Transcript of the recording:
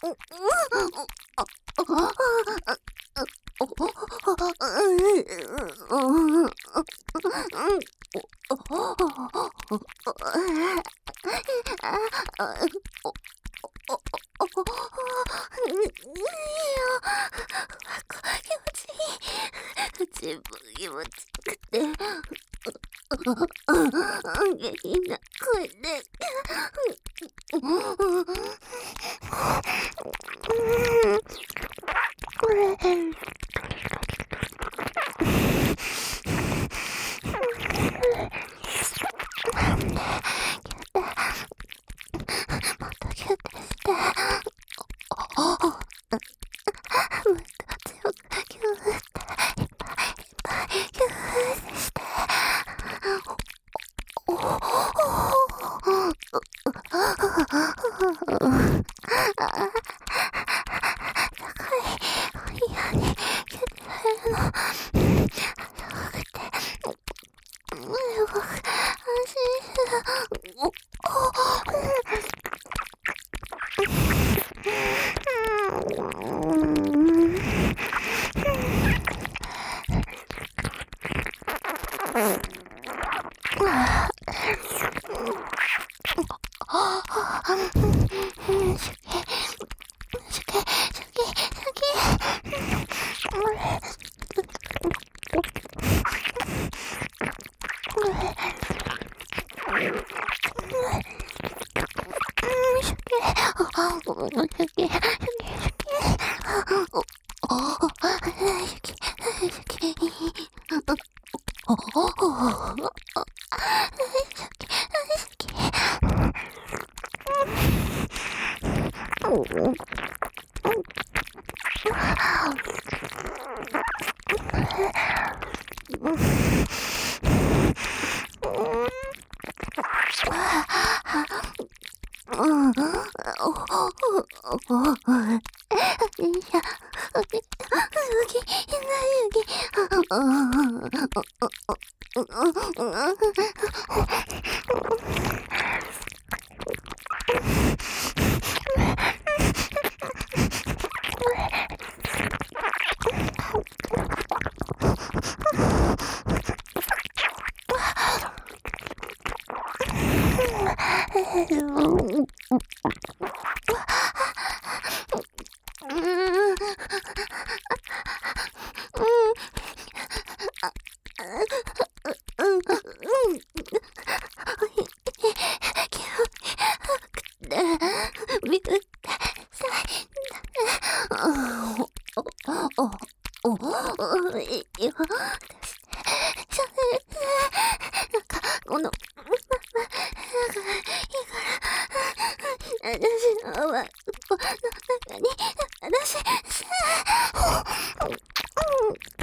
全部気持ちよくて、下品な声で。もっとギュッてして。もっと強くギュッて。いっぱいギュッてして。高いお部屋にギュッてされるの。寒くて。すごく安心する。この、私のは、この中に、私、